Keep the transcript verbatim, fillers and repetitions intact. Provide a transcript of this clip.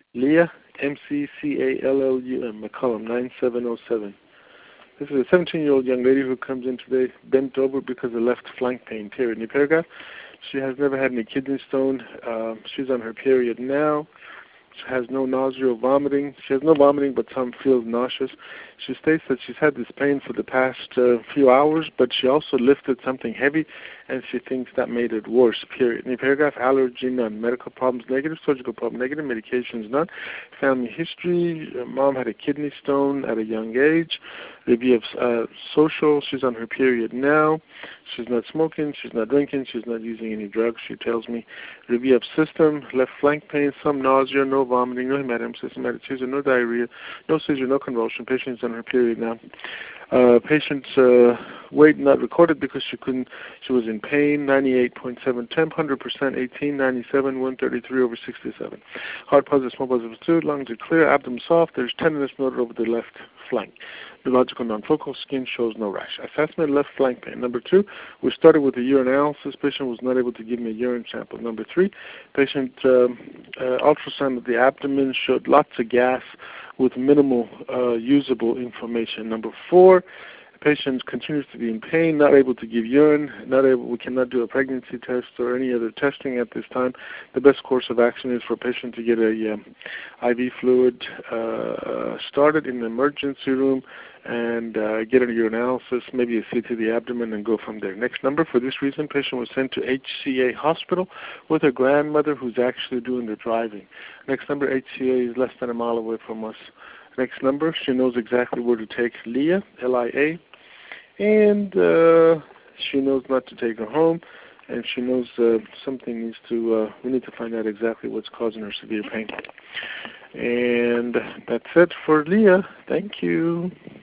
Leah, M C C A L L U M, McCollum, nine seven zero seven. This is a seventeen-year-old young lady who comes in today bent over because of left flank pain, period. In the paragraph, she has never had any kidney stone. Uh, she's on her period now. She has no nausea or vomiting. She has no vomiting, but some feels nauseous. She states that she's had this pain for the past uh, few hours, but she also lifted something heavy, and she thinks that made it worse, period. In the paragraph, allergy none. Medical problems negative. Surgical problem negative. Medications none. Family history. Uh, mom had a kidney stone at a young age. Review of uh, social. She's on her period now. She's not smoking. She's not drinking. She's not using any drugs, she tells me. Review of system. Left flank pain. Some nausea. No vomiting. No hematemesis. Systematic seizure. No diarrhea. No seizure. No convulsion. Patient's on her period now. Uh, patient's uh, weight not recorded because she couldn't. She was in pain. ninety-eight point seven temp. one hundred percent. eighteen. ninety-seven. one thirty-three over sixty-seven. Heart positive. Small positive fluid. Lungs are clear. Abdomen soft. There's tenderness noted over the left flank. Neurological non-focal. Skin shows no rash. Assessment, left flank pain. Number two, we started with a urinalysis. Patient was not able to give me a urine sample. Number three, patient um, uh, ultrasound of the abdomen showed lots of gas with minimal uh, usable information. Number four, patient continues to be in pain, not able to give urine, not able, we cannot do a pregnancy test or any other testing at this time. The best course of action is for a patient to get a um, I V fluid uh, started in the emergency room and uh, get a urinalysis, maybe a C T of the abdomen, and go from there. Next number, for this reason, patient was sent to H C A Hospital with her grandmother who's actually doing the driving. Next number, H C A is less than a mile away from us. Next number, she knows exactly where to take Leah, L I A, and uh, she knows not to take her home, and she knows uh, something needs to, uh, we need to find out exactly what's causing her severe pain. And that's it for Leah. Thank you.